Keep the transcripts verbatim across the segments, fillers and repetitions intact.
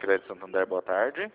Crédito Santander, boa tarde.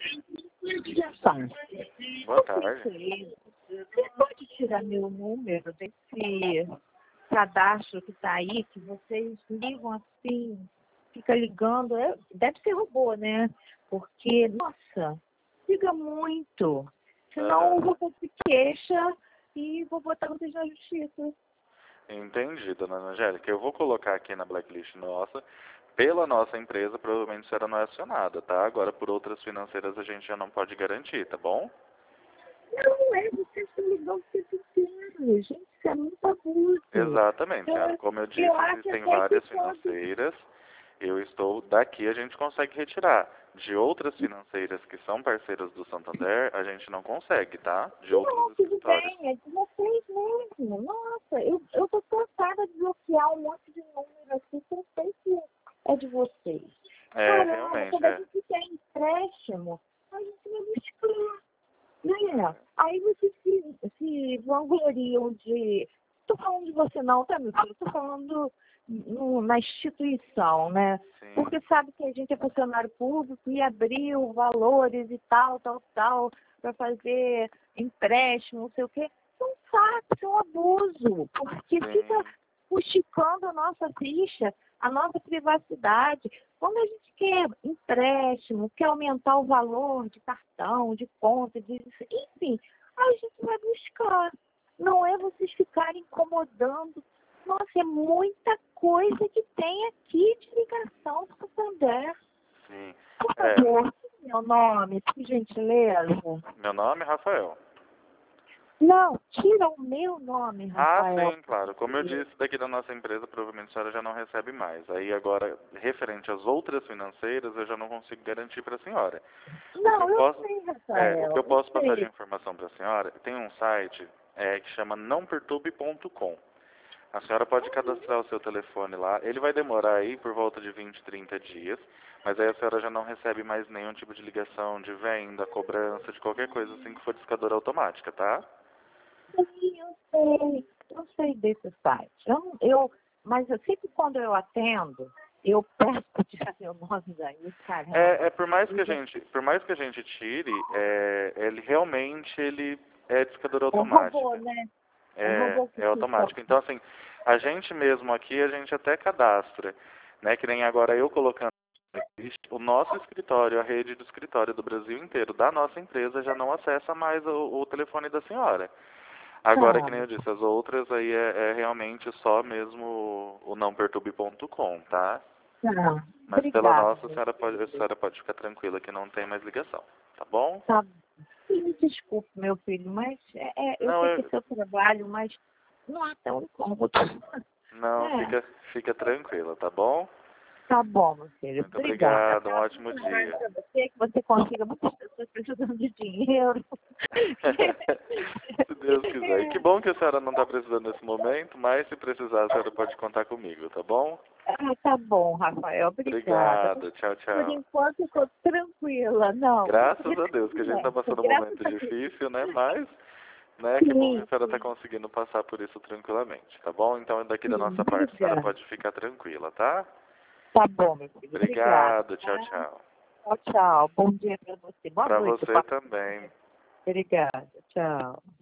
Boa tarde. Você pode tirar meu número desse cadastro que está aí, que vocês ligam assim, fica ligando, é, deve ser robô, né? Porque, nossa, liga muito. Senão o robô se queixa e vou botar vocês na justiça. Entendi, dona Angélica. Eu vou colocar aqui na blacklist nossa. Pela nossa empresa, provavelmente será não é acionada, tá? Agora, por outras financeiras, a gente já não pode garantir, tá bom? Não é, vocês estão ligando o tempo inteiro. Gente, isso é muito abuso. Exatamente, senhora. Como eu disse, eu existem acho várias que pode... financeiras. Eu estou daqui, a gente consegue retirar. De outras financeiras que são parceiras do Santander, a gente não consegue, tá? De Não, outros tudo escritórios. bem, é de vocês mesmo. Nossa, eu, eu tô cansada de bloquear um monte de número aqui, que eu sei que é de vocês. É, Caramba, realmente, quando a é. gente quer empréstimo, a gente vai buscar, né? Aí vocês se, se vangloriam de... Tô falando de você não, tá, meu filho? Tô falando no, na instituição, né? Sim. Porque sabe que a gente é funcionário público e abriu valores e tal, tal, tal, para fazer empréstimo, não sei o quê. É um saco, é um abuso, porque Sim. fica esticando a nossa ficha, a nossa privacidade. Quando a gente quer empréstimo, quer aumentar o valor de cartão, de conta, de... enfim, a gente vai buscar. Não é vocês ficarem incomodando. Nossa, é muita coisa que tem aqui de ligação do Santander. Sim. Por É, favor, meu nome, por gentileza. meu nome é Rafael. Não, tira o meu nome, Rafael. Ah, sim, claro. Como eu disse, daqui da nossa empresa, provavelmente a senhora já não recebe mais. Aí agora, referente às outras financeiras, eu já não consigo garantir para a senhora. Não, eu eu posso, sei, é, Rafael. o que eu Eu posso passar de sei. informação para a senhora, tem um site é, que chama não perturbe ponto com. A senhora pode cadastrar o seu telefone lá. Ele vai demorar aí por volta de vinte, trinta dias, mas aí a senhora já não recebe mais nenhum tipo de ligação de venda, cobrança, de qualquer coisa assim que for discadora automática, tá? Sim, eu sei. Eu sei desse site. Eu, eu, mas eu sempre quando eu atendo, eu peço para tirar meu nome daí, caramba. É, é por mais que a gente, por mais que a gente tire, é, ele realmente ele é discadora É um automática. robô, né? É um É, robô que é automático. Então, assim, a gente mesmo aqui, a gente até cadastra, né? Que nem agora eu colocando o nosso escritório, a rede do escritório do Brasil inteiro, da nossa empresa, já não acessa mais o, o telefone da senhora. Agora, que nem eu disse, as outras aí é, é realmente só mesmo o não perturbe ponto com, tá? Tá. Mas pela Obrigada. nossa, a senhora, pode, a senhora pode ficar tranquila que não tem mais ligação, tá bom? Tá. E me desculpe, meu filho, mas é, é, eu Não, sei que eu, é seu trabalho, mas não é tão incômodo. não, É. fica, fica tranquila, tá bom? Tá bom, meu filho. Muito Obrigada. obrigado, um Tá? ótimo dia. Para você, que você consiga muitas pessoas precisando de dinheiro. Se Deus quiser. E que bom que a senhora não está precisando nesse momento, mas se precisar, a senhora pode contar comigo, tá bom? Ah, tá bom, Rafael. Obrigada. Obrigado, tchau, Por tchau. enquanto, eu estou tranquila. Não, Graças a Deus, que a gente está passando um graças momento a Deus. difícil, né? Mas, né, que bom que Sim, a senhora está sim, conseguindo passar por isso tranquilamente, tá bom? Então, daqui da sim. nossa parte, a senhora Obrigada. pode ficar tranquila, tá? Tá bom, meu filho. Obrigada. Obrigado, tchau, Tá? tchau. Tchau, tchau. Bom dia para você. Boa Para noite. você também. Obrigada. Tchau.